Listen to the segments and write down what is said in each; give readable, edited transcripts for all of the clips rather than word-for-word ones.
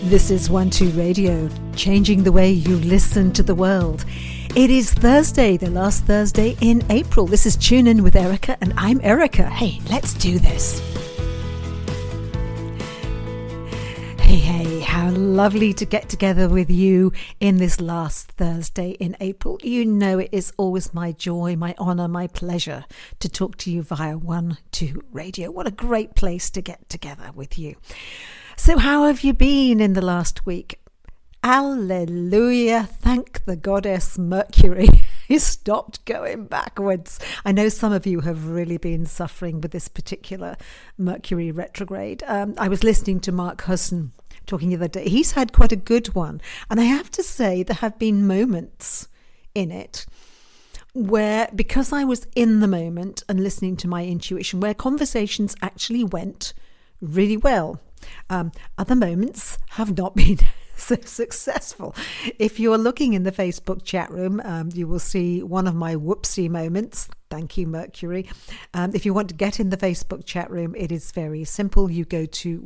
This is 1-2 Radio, changing the way you listen to the world. It is Thursday, the last Thursday in April. This is Tune In with Erica, and I'm Erica. Hey, let's do this. Hey, how lovely to get together with you in this last Thursday in April. You know it is always my joy, my honour, my pleasure to talk to you via 1-2 Radio. What a great place to get together with you. So how have you been in the last week? Alleluia, thank the goddess Mercury. He stopped going backwards. I know some of you have really been suffering with this particular Mercury retrograde. I was listening to Mark Husson talking the other day. He's had quite a good one. And I have to say there have been moments in it where, because I was in the moment and listening to my intuition, where conversations actually went really well. Other moments have not been so successful. If you're looking in the Facebook chat room, you will see one of my whoopsie moments. Thank you, Mercury. If you want to get in the Facebook chat room, it is very simple. You go to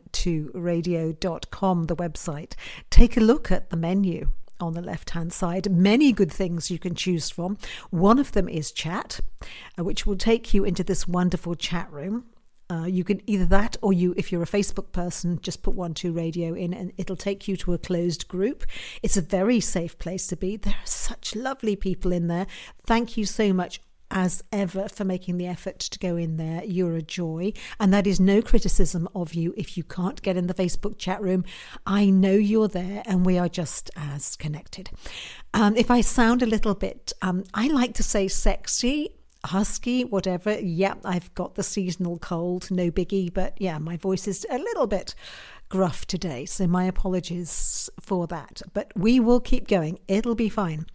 12radio.com, the website. Take a look at the menu on the left-hand side. Many good things you can choose from. One of them is chat, which will take you into this wonderful chat room. You can either that, or if you're a Facebook person, just put 1-2 Radio in and it'll take you to a closed group. It's a very safe place to be. There are such lovely people in there. Thank you so much as ever for making the effort to go in there. You're a joy, and that is no criticism of you if you can't get in the Facebook chat room. I know you're there and we are just as connected. If I sound a little bit, I like to say sexy, husky, whatever. Yeah, I've got the seasonal cold, no biggie, but yeah, my voice is a little bit gruff today, so my apologies for that, but we will keep going. It'll be fine.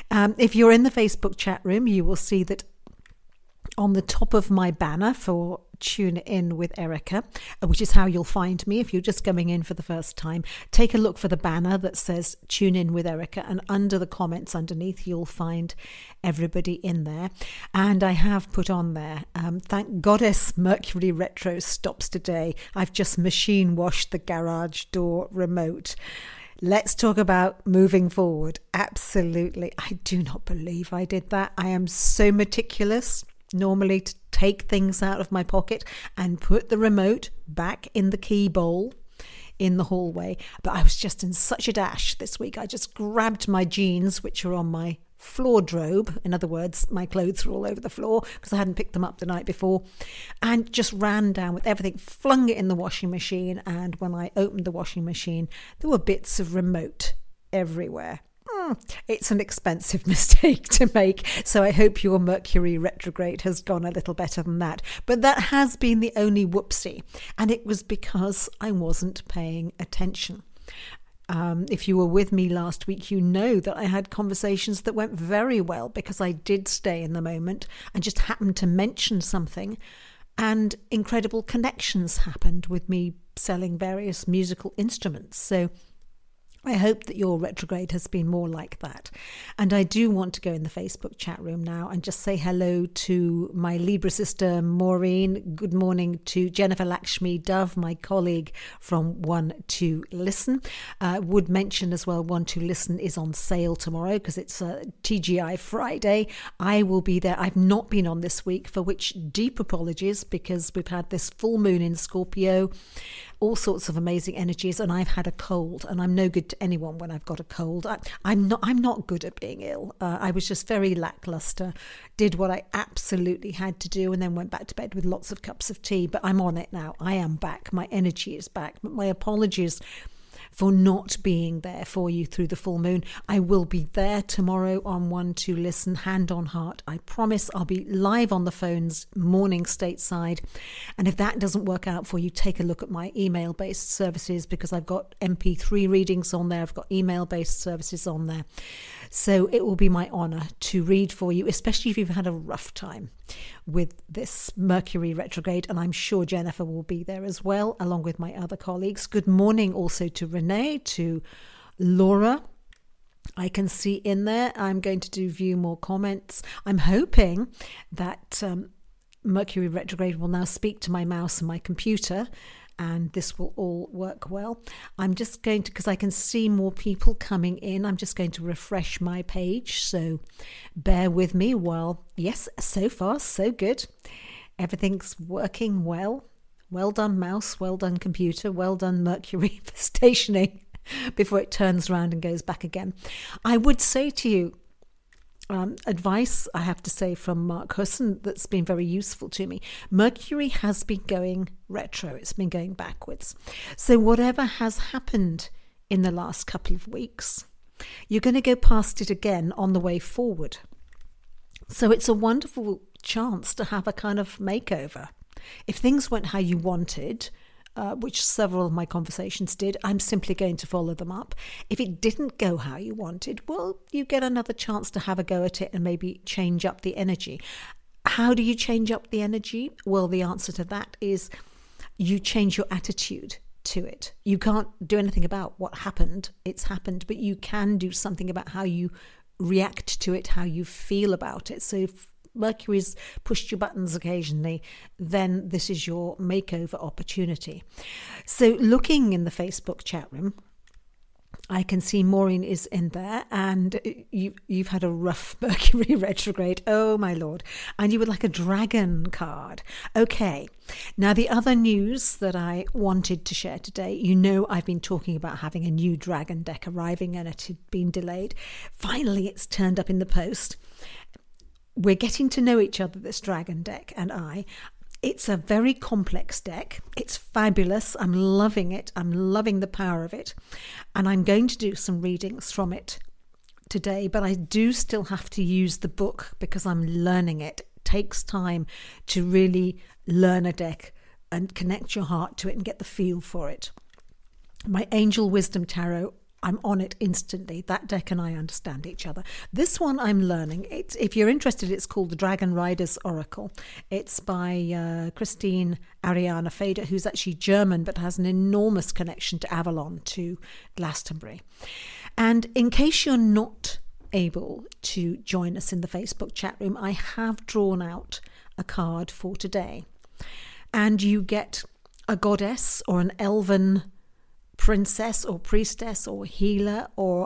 If you're in the Facebook chat room, you will see that on the top of my banner for Tune In with Erica, which is how you'll find me if you're just coming in for the first time, take a look for the banner that says Tune In with Erica, and under the comments underneath you'll find everybody in there. And I have put on there, thank goddess Mercury retro stops today. I've just machine washed the garage door remote. Let's talk about moving forward. Absolutely. I do not believe I did that. I am so meticulous normally to take things out of my pocket and put the remote back in the key bowl in the hallway. But I was just in such a dash this week. I just grabbed my jeans, which are on my floor drobe. In other words, my clothes were all over the floor because I hadn't picked them up the night before, and just ran down with everything, flung it in the washing machine. And when I opened the washing machine, there were bits of remote everywhere. It's an expensive mistake to make, so I hope your Mercury retrograde has gone a little better than that. But that has been the only whoopsie, and it was because I wasn't paying attention. If you were with me last week, you know that I had conversations that went very well because I did stay in the moment and just happened to mention something, and incredible connections happened with me selling various musical instruments. So I hope that your retrograde has been more like that. And I do want to go in the Facebook chat room now and just say hello to my Libra sister, Maureen. Good morning to Jennifer Lakshmi Dove, my colleague from 1-2 Listen. Would mention as well, 1-2 Listen is on sale tomorrow because it's TGI Friday. I will be there. I've not been on this week, for which deep apologies, because we've had this full moon in Scorpio, all sorts of amazing energies, and I've had a cold, and I'm no good to anyone when I've got a cold. I'm not good at being ill. I was just very lackluster, did what I absolutely had to do, and then went back to bed with lots of cups of tea. But I'm on it now. I am back. My energy is back. But my apologies for not being there for you through the full moon. I will be there tomorrow on 1-2 Listen, hand on heart. I promise I'll be live on the phones morning stateside. And if that doesn't work out for you, take a look at my email-based services, because I've got MP3 readings on there. I've got email-based services on there. So it will be my honour to read for you, especially if you've had a rough time with this Mercury retrograde. And I'm sure Jennifer will be there as well, along with my other colleagues. Good morning also to Renee, to Laura. I can see in there. I'm going to do view more comments. I'm hoping that Mercury retrograde will now speak to my mouse and my computer and this will all work well. I'm just going to, because I can see more people coming in, I'm just going to refresh my page, so bear with me while, yes, so far so good. Everything's working well. Well done, mouse. Well done, computer. Well done, Mercury, for stationing before it turns around and goes back again. I would say to you, advice, I have to say, from Mark Husson that's been very useful to me. Mercury has been going retro. It's been going backwards. So whatever has happened in the last couple of weeks, you're going to go past it again on the way forward. So it's a wonderful chance to have a kind of makeover. If things went how you wanted, which several of my conversations did, I'm simply going to follow them up. If it didn't go how you wanted, well, you get another chance to have a go at it and maybe change up the energy. How do you change up the energy? Well, the answer to that is you change your attitude to it. You can't do anything about what happened. It's happened, but you can do something about how you react to it, how you feel about it. So if Mercury's pushed your buttons occasionally, then this is your makeover opportunity. So looking in the Facebook chat room, I can see Maureen is in there, and you've had a rough Mercury retrograde. Oh my Lord. And you would like a dragon card. Okay. Now the other news that I wanted to share today, you know I've been talking about having a new dragon deck arriving and it had been delayed. Finally, it's turned up in the post. We're getting to know each other, this dragon deck and I. It's a very complex deck. It's fabulous. I'm loving it. I'm loving the power of it. And I'm going to do some readings from it today, but I do still have to use the book because I'm learning it. It takes time to really learn a deck and connect your heart to it and get the feel for it. My Angel Wisdom Tarot, I'm on it instantly. That deck and I understand each other. This one I'm learning. If you're interested, it's called the Dragon Riders Oracle. It's by Christine Ariana Fader, who's actually German but has an enormous connection to Avalon, to Glastonbury. And in case you're not able to join us in the Facebook chat room, I have drawn out a card for today. And you get a goddess or an elven princess or priestess or healer or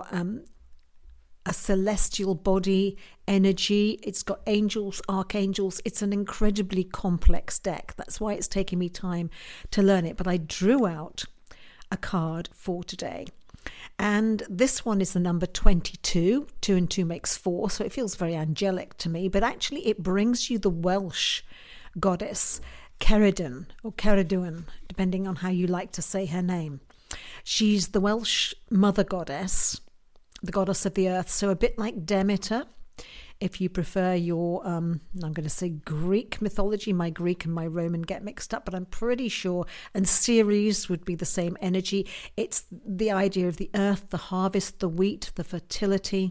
a celestial body energy. It's got angels, archangels. It's an incredibly complex deck. That's why it's taking me time to learn it. But I drew out a card for today. And this one is the number 22. 2 and 2 makes 4. So it feels very angelic to me. But actually it brings you the Welsh goddess Ceridwen or Ceridwen, depending on how you like to say her name. She's the Welsh mother goddess, the goddess of the earth, so a bit like Demeter, if you prefer your, I'm going to say Greek mythology. My Greek and my Roman get mixed up, but I'm pretty sure, and Ceres would be the same energy. It's the idea of the earth, the harvest, the wheat, the fertility.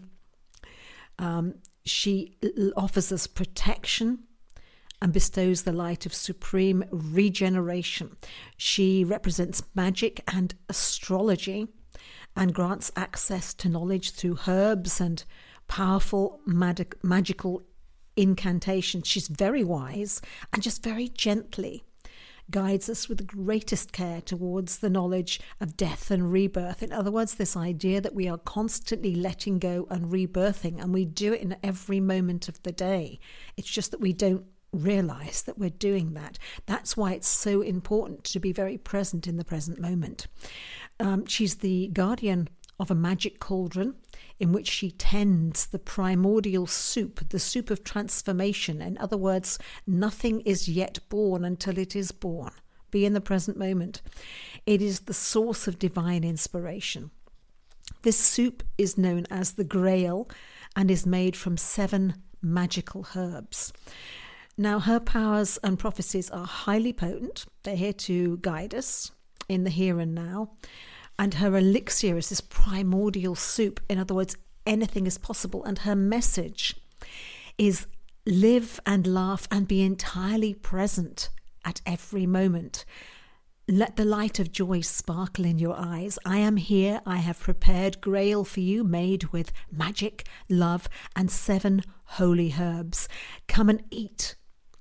She offers us protection and bestows the light of supreme regeneration. She represents magic and astrology and grants access to knowledge through herbs and powerful magical incantations. She's very wise and just very gently guides us with the greatest care towards the knowledge of death and rebirth. In other words, this idea that we are constantly letting go and rebirthing, and we do it in every moment of the day. It's just that we don't realize that we're doing that. That's why it's so important to be very present in the present moment. She's the guardian of a magic cauldron in which she tends the primordial soup, the soup of transformation. In other words, nothing is yet born until it is born. Be in the present moment. It is the source of divine inspiration. This soup is known as the Grail and is made from 7 magical herbs. Now, her powers and prophecies are highly potent. They're here to guide us in the here and now. And her elixir is this primordial soup. In other words, anything is possible. And her message is live and laugh and be entirely present at every moment. Let the light of joy sparkle in your eyes. I am here. I have prepared Grail for you, made with magic, love, and 7 holy herbs. Come and eat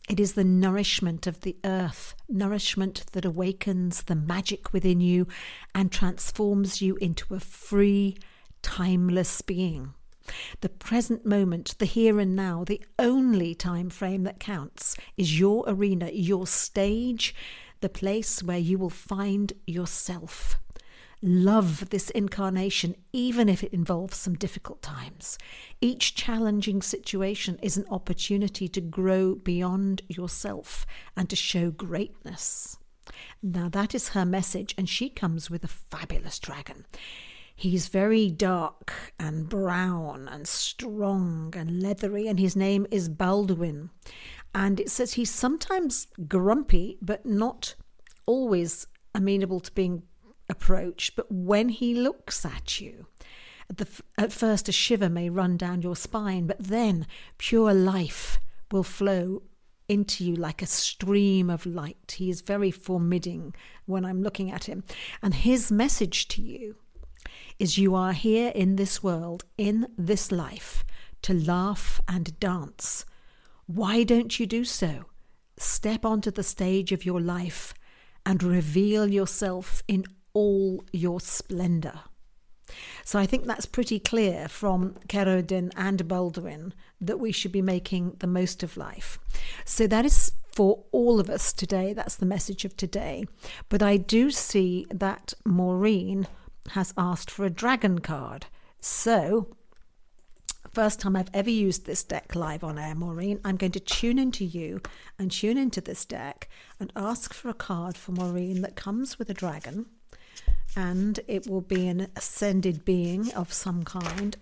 It is the nourishment of the earth, nourishment that awakens the magic within you and transforms you into a free, timeless being. The present moment, the here and now, the only time frame that counts is your arena, your stage, the place where you will find yourself. Love this incarnation, even if it involves some difficult times. Each challenging situation is an opportunity to grow beyond yourself and to show greatness. Now that is her message, and she comes with a fabulous dragon. He's very dark and brown and strong and leathery, and his name is Balduin. And it says he's sometimes grumpy, but not always amenable to being approached. But when he looks at you, at first a shiver may run down your spine, but then pure life will flow into you like a stream of light. He is very forbidding when I'm looking at him. And his message to you is you are here in this world, in this life, to laugh and dance. Why don't you do so? Step onto the stage of your life and reveal yourself in all your splendor. So I think that's pretty clear from Cerridwen and Balduin that we should be making the most of life. So that is for all of us today. That's the message of today. But I do see that Maureen has asked for a dragon card. So, first time I've ever used this deck live on air, Maureen, I'm going to tune into you and tune into this deck and ask for a card for Maureen that comes with a dragon, and it will be an ascended being of some kind.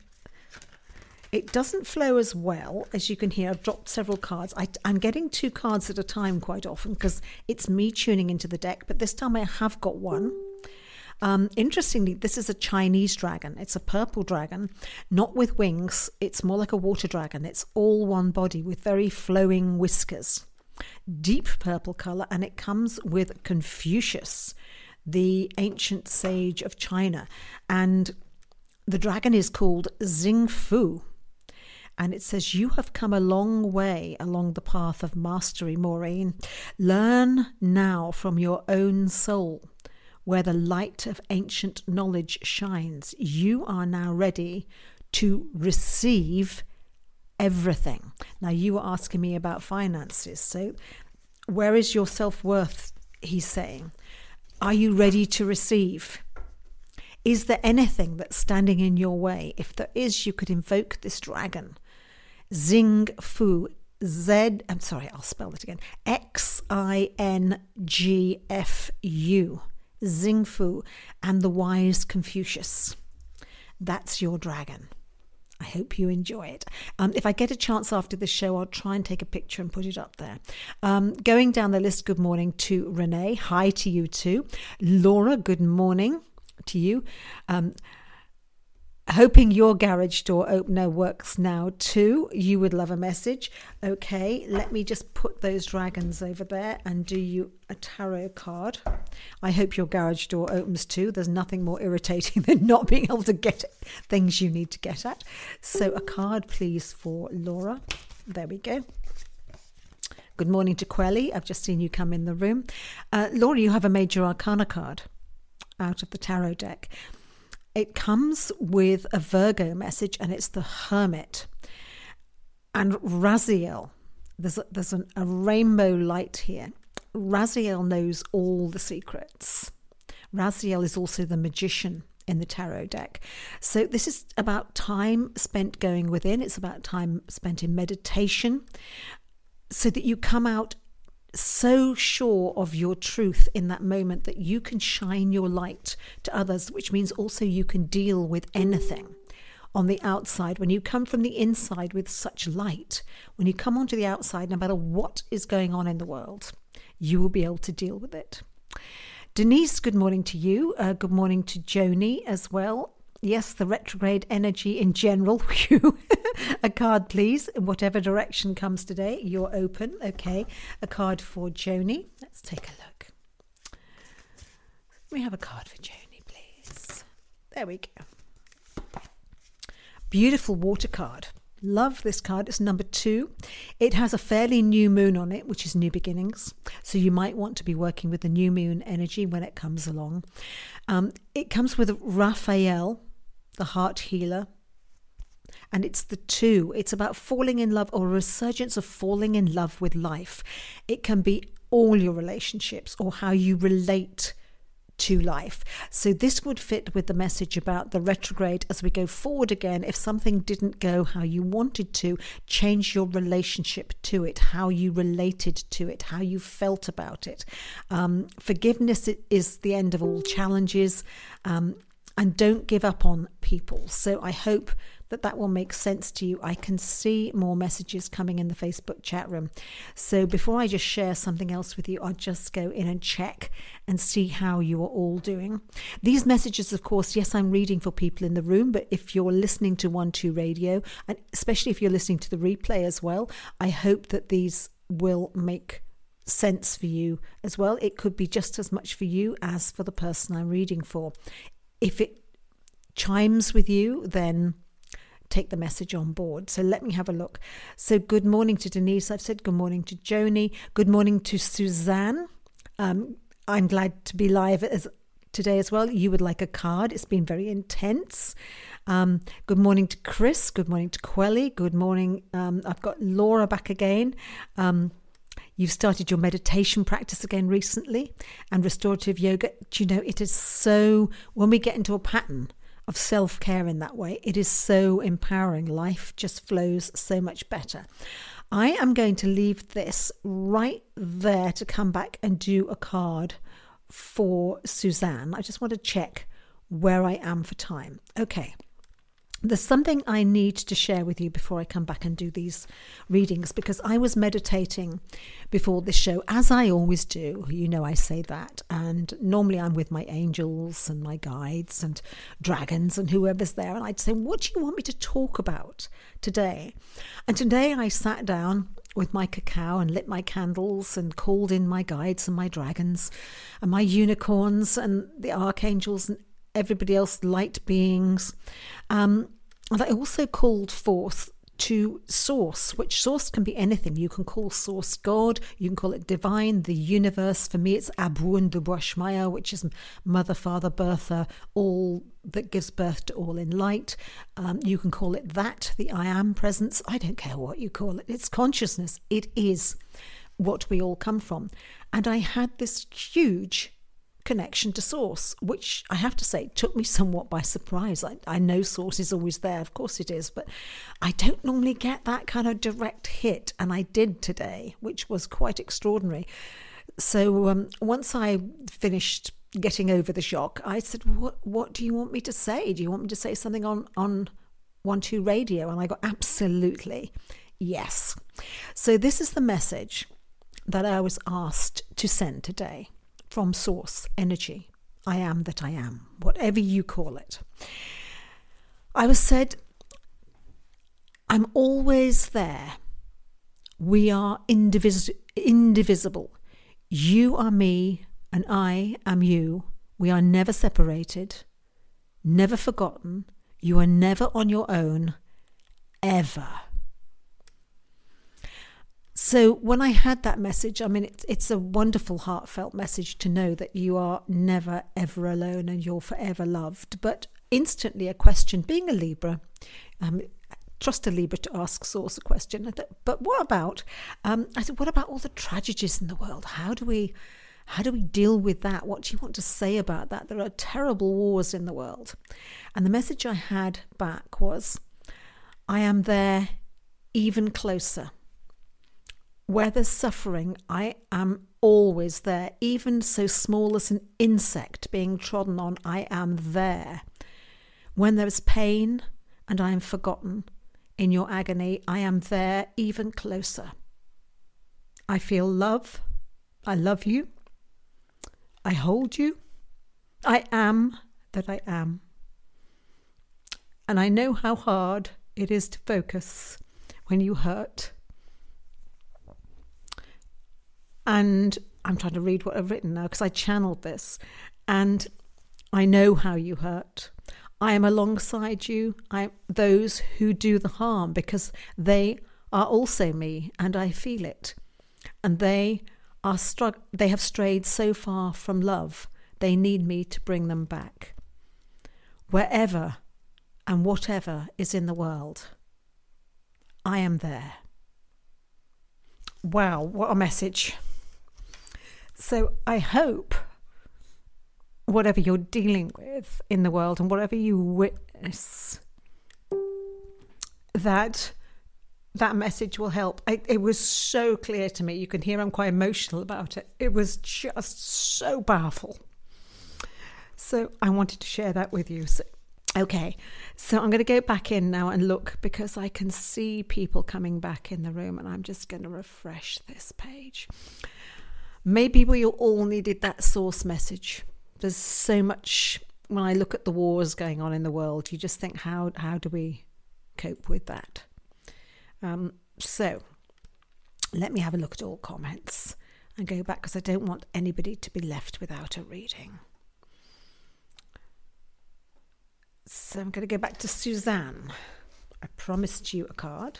It doesn't flow as well, as you can hear. I've dropped several cards. I'm getting 2 cards at a time quite often because it's me tuning into the deck, but this time I have got one. Interestingly, this is a Chinese dragon. It's a purple dragon, not with wings. It's more like a water dragon. It's all one body with very flowing whiskers. Deep purple colour, and it comes with Confucius, the ancient sage of China. And the dragon is called Xingfu. And it says, you have come a long way along the path of mastery, Maureen. Learn now from your own soul, where the light of ancient knowledge shines. You are now ready to receive everything. Now, you were asking me about finances. So where is your self-worth, he's saying? Are you ready to receive? Is there anything that's standing in your way? If there is, you could invoke this dragon. Xingfu. I'll spell it again. Xingfu. Xingfu and the wise Confucius. That's your dragon. I hope you enjoy it. If I get a chance after the show, I'll try and take a picture and put it up there. Going down the list, good morning to Renee. Hi to you too. Laura, good morning to you. Hoping your garage door opener works now too. You would love a message. Okay, let me just put those dragons over there and do you a tarot card. I hope your garage door opens too. There's nothing more irritating than not being able to get things you need to get at. So a card please for Laura. There we go. Good morning to Quelly. I've just seen you come in the room. Laura, you have a major arcana card out of the tarot deck. It comes with a Virgo message, and it's the Hermit. And Raziel, there's a rainbow light here. Raziel knows all the secrets. Raziel is also the magician in the tarot deck. So this is about time spent going within. It's about time spent in meditation so that you come out so sure of your truth in that moment that you can shine your light to others, which means also you can deal with anything on the outside. When you come from the inside with such light, when you come onto the outside, no matter what is going on in the world, you will be able to deal with it. Denise, good morning to you. Good morning to Joni as well. Yes, the retrograde energy in general. A card, please. In whatever direction comes today, you're open. Okay, a card for Joni. Let's take a look. Let me have a card for Joni, please. There we go. Beautiful water card. Love this card. It's number 2. It has a fairly new moon on it, which is new beginnings. So you might want to be working with the new moon energy when it comes along. It comes with Raphael, the heart healer. And it's the 2. It's about falling in love, or a resurgence of falling in love with life. It can be all your relationships or how you relate to life. So this would fit with the message about the retrograde as we go forward again. If something didn't go how you wanted to, change your relationship to it, how you related to it, how you felt about it. Forgiveness is the end of all challenges, and don't give up on people. So I hope that will make sense to you. I can see more messages coming in the Facebook chat room. So before I just share something else with you, I'll just go in and check and see how you are all doing. These messages, of course, yes, I'm reading for people in the room, but if you're listening to 1-2 Radio, and especially if you're listening to the replay as well, I hope that these will make sense for you as well. It could be just as much for you as for the person I'm reading for. If it chimes with you, then take the message on board. So let me have a look. So good morning to Denise. I've said good morning to Joni. Good morning to Suzanne. I'm glad to be live today as well. You would like a card. It's been very intense. Good morning to Chris. Good morning to Quelly. Good morning. I've got Laura back again. You've started your meditation practice again recently, and restorative yoga. Do you know, it is so, when we get into a pattern of self-care in that way, it is so empowering. Life just flows so much better. I am going to leave this right there to come back and do a card for Suzanne. I just want to check where I am for time. Okay. There's something I need to share with you before I come back and do these readings, because I was meditating before this show, as I always do. You know, I say that. And normally I'm with my angels and my guides and dragons and whoever's there. And I'd say, what do you want me to talk about today? And today I sat down with my cacao and lit my candles and called in my guides and my dragons and my unicorns and the archangels and everybody else, light beings. And I also called forth to Source, which Source can be anything. You can call Source God, you can call it divine, the universe. For me, it's Abun Dubrashmaya, which is Mother, Father, Birther, all that gives birth to all in light. You can call it that, the I am presence. I don't care what you call it. It's consciousness. It is what we all come from. And I had this huge connection to Source, which I have to say took me somewhat by surprise. I know Source is always there, of course it is, but I don't normally get that kind of direct hit, and I did today, which was quite extraordinary. So once I finished getting over the shock, I said, what do you want me to say? Do you want me to say something on 1-2 Radio? And I got absolutely yes. So this is the message that I was asked to send today from Source Energy. I am that I am, whatever you call it. I was said, I'm always there. We are indivisible. You are me and I am you. We are never separated, never forgotten. You are never on your own, ever. So when I had that message, I mean, it's a wonderful, heartfelt message to know that you are never, ever alone and you're forever loved. But instantly a question, being a Libra, trust a Libra to ask Source a question. But what about, I said, what about all the tragedies in the world? How do we deal with that? What do you want to say about that? There are terrible wars in the world. And the message I had back was, I am there even closer. Where there's suffering, I am always there. Even so small as an insect being trodden on, I am there. When there is pain and I am forgotten in your agony, I am there even closer. I feel love. I love you. I hold you. I am that I am. And I know how hard it is to focus when you hurt. And I'm trying to read what I've written now because I channeled this. And I know how you hurt. I am alongside you, those who do the harm, because they are also me and I feel it. And they have strayed so far from love, they need me to bring them back. Wherever and whatever is in the world, I am there. Wow, what a message. So I hope whatever you're dealing with in the world and whatever you witness, that message will help. It was so clear to me. You can hear I'm quite emotional about it. It was just so powerful. So I wanted to share that with you. So I'm going to go back in now and look, because I can see people coming back in the room, and I'm just going to refresh this page. Maybe we all needed that source message. There's so much, when I look at the wars going on in the world, you just think, how do we cope with that? So let me have a look at all comments and go back, because I don't want anybody to be left without a reading. So I'm going to go back to Suzanne. I promised you a card.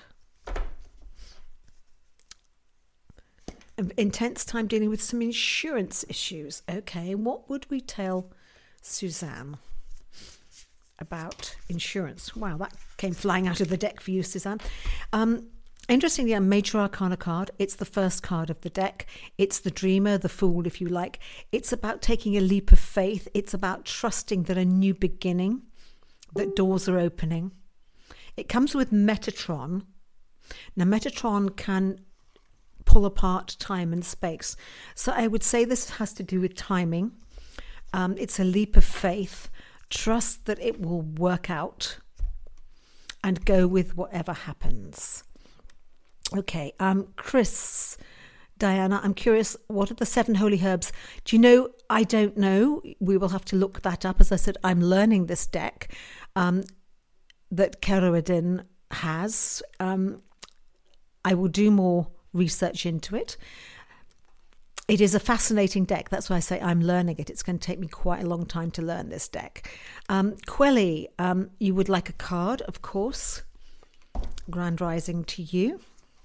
Intense time dealing with some insurance issues. Okay, what would we tell Suzanne about insurance? Wow, that came flying out of the deck for you, Suzanne. Interestingly, a Major Arcana card. It's the first card of the deck. It's the dreamer, the fool, if you like. It's about taking a leap of faith. It's about trusting that a new beginning, that doors are opening. It comes with Metatron. Now, Metatron can pull apart time and space. So I would say this has to do with timing. It's a leap of faith. Trust that it will work out and go with whatever happens. Okay, Chris, Diana, I'm curious, what are the 7 holy herbs? Do you know? I don't know. We will have to look that up. As I said, I'm learning this deck that Kerouadin has. I will do more research into it. It is a fascinating deck. That's why I say I'm learning it. It's going to take me quite a long time to learn this deck. Quelly, you would like a card, of course. Grand Rising to you.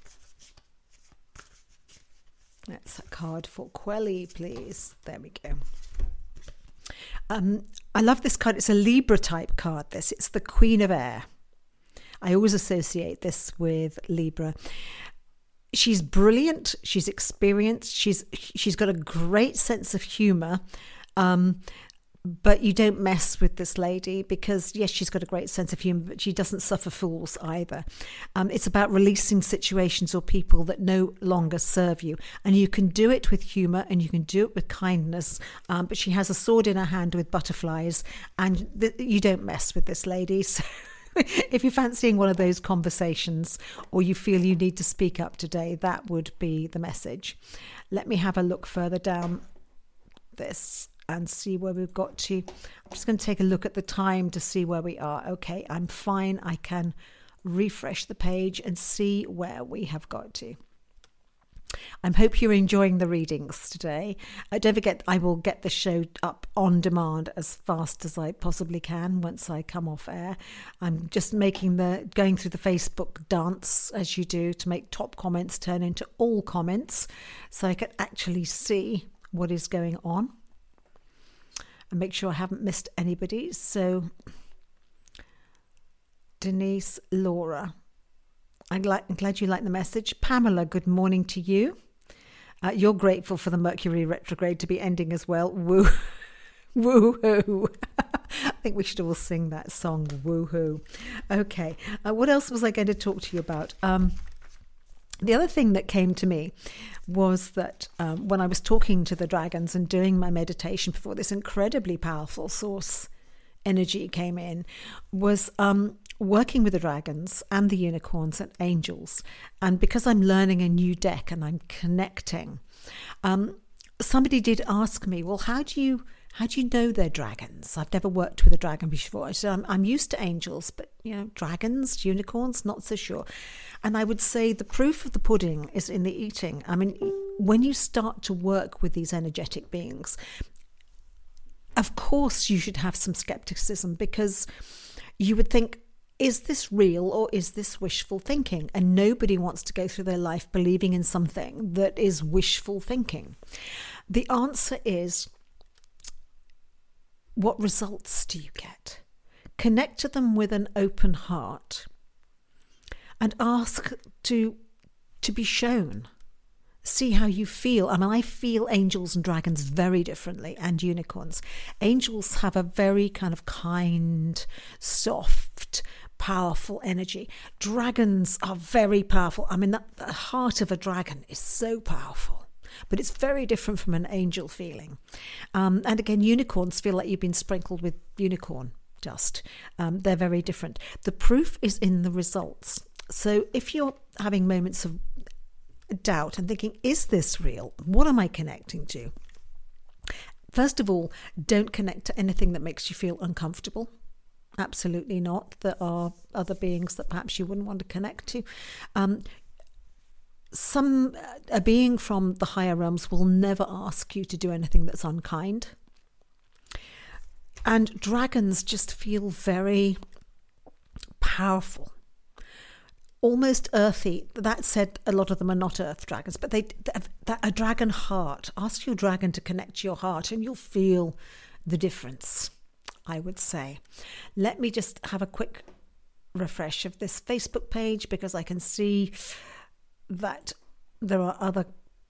That's a card for Quelly, please. There we go. I love this card. It's a Libra type card, this. It's the Queen of Air. I always associate this with Libra. She's brilliant. She's experienced. She's got a great sense of humour. But you don't mess with this lady, because yes, she's got a great sense of humour, but she doesn't suffer fools either. It's about releasing situations or people that no longer serve you, and you can do it with humour and you can do it with kindness. But she has a sword in her hand with butterflies, and you don't mess with this lady. So if you're fancying one of those conversations, or you feel you need to speak up today, that would be the message. Let me have a look further down this and see where we've got to. I'm just going to take a look at the time to see where we are. Okay, I'm fine. I can refresh the page and see where we have got to. I hope you're enjoying the readings today. Don't forget, I will get the show up on demand as fast as I possibly can once I come off air. I'm just going through the Facebook dance, as you do, to make top comments turn into all comments, so I can actually see what is going on and make sure I haven't missed anybody. So, Denise, Laura, I'm glad you like the message. Pamela, good morning to you. You're grateful for the Mercury retrograde to be ending as well. Woo-hoo. I think we should all sing that song, woo-hoo. Okay, what else was I going to talk to you about? The other thing that came to me was that when I was talking to the dragons and doing my meditation before this incredibly powerful source energy came in, was working with the dragons and the unicorns and angels. And because I'm learning a new deck and I'm connecting, somebody did ask me, well, how do you know they're dragons? I've never worked with a dragon before. So I'm used to angels, but dragons, unicorns, not so sure. And I would say the proof of the pudding is in the eating. I mean, when you start to work with these energetic beings, of course, you should have some skepticism, because you would think, is this real or is this wishful thinking? And nobody wants to go through their life believing in something that is wishful thinking. The answer is, what results do you get? Connect to them with an open heart and ask to be shown. See how you feel. I mean, I feel angels and dragons very differently, and unicorns. Angels have a very kind of kind, soft, powerful energy. Dragons are very powerful. I mean, the heart of a dragon is so powerful, but it's very different from an angel feeling. And again, unicorns feel like you've been sprinkled with unicorn dust. They're very different. The proof is in the results. So if you're having moments of doubt and thinking, is this real? What am I connecting to? First of all, don't connect to anything that makes you feel uncomfortable. Absolutely not. There are other beings that perhaps you wouldn't want to connect to. A being from the higher realms will never ask you to do anything that's unkind. And dragons just feel very powerful, almost earthy. That said, a lot of them are not earth dragons, but a dragon heart. Ask your dragon to connect to your heart and you'll feel the difference, I would say. Let me just have a quick refresh of this Facebook page, because I can see that there are other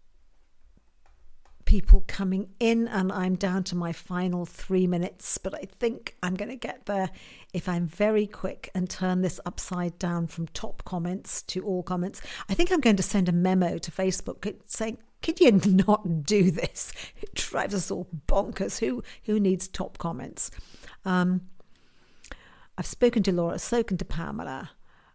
people coming in and I'm down to my final 3 minutes, but I think I'm going to get there if I'm very quick and turn this upside down from top comments to all comments. I think I'm going to send a memo to Facebook saying, could you not do this? It drives us all bonkers. Who needs top comments? I've spoken to Laura, spoken to Pamela.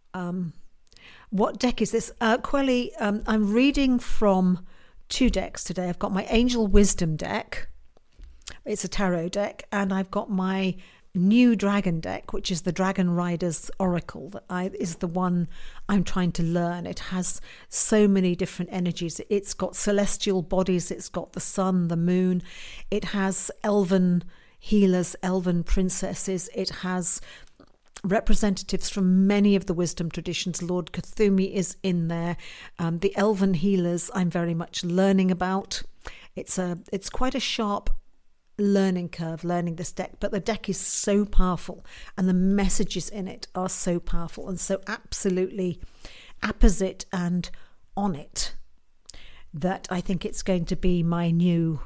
What deck is this? Quelly, I'm reading from 2 decks today. I've got my Angel Wisdom deck. It's a tarot deck. And I've got my new dragon deck, which is the Dragon Riders Oracle. That is the one I'm trying to learn. It has so many different energies. It's got celestial bodies. It's got the sun, the moon. It has elven healers, elven princesses. It has representatives from many of the wisdom traditions. Lord Cthulhu is in there. The elven healers I'm very much learning about. It's quite a sharp learning curve, learning this deck, but the deck is so powerful and the messages in it are so powerful and so absolutely apposite and on it that I think it's going to be my new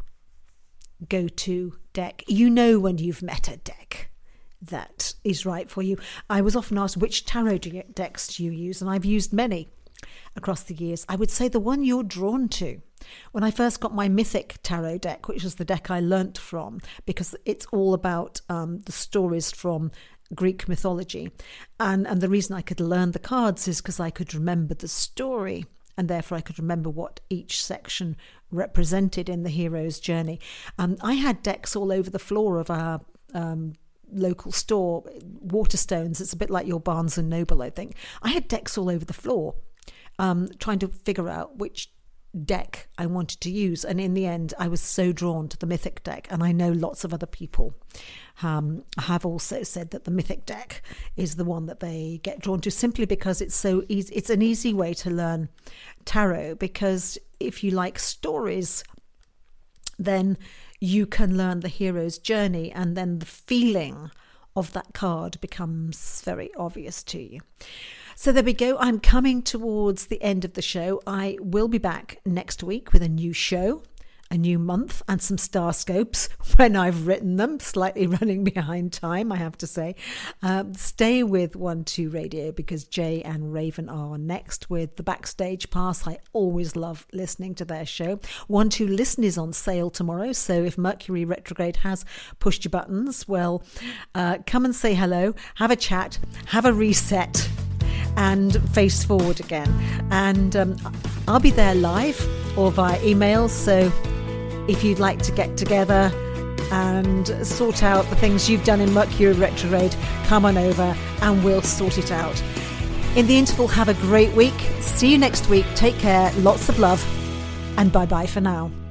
go-to deck. You know when you've met a deck that is right for you. I was often asked, which tarot decks do you use? And I've used many across the years. I would say the one you're drawn to. When I first got my Mythic tarot deck, which was the deck I learnt from, because it's all about the stories from Greek mythology. And the reason I could learn the cards is because I could remember the story, and therefore I could remember what each section represented in the hero's journey. I had decks all over the floor of our local store, Waterstones. It's a bit like your Barnes and Noble, I think. I had decks all over the floor, trying to figure out which deck I wanted to use, and in the end I was so drawn to the Mythic deck, and I know lots of other people have also said that the Mythic deck is the one that they get drawn to, simply because it's so easy. It's an easy way to learn tarot, because if you like stories, then you can learn the hero's journey, and then the feeling of that card becomes very obvious to you. So there we go. I'm coming towards the end of the show. I will be back next week with a new show, a new month, and some star scopes when I've written them, slightly running behind time, I have to say. Stay with 1-2 Radio, because Jay and Raven are next with the Backstage Pass. I always love listening to their show. 1-2 Listen is on sale tomorrow, so if Mercury retrograde has pushed your buttons, well, come and say hello, have a chat, have a reset, and face forward again. And I'll be there live or via email, so if you'd like to get together and sort out the things you've done in Mercury retrograde, come on over and we'll sort it out. In the interval, have a great week. See you next week. Take care. Lots of love. And bye-bye for now.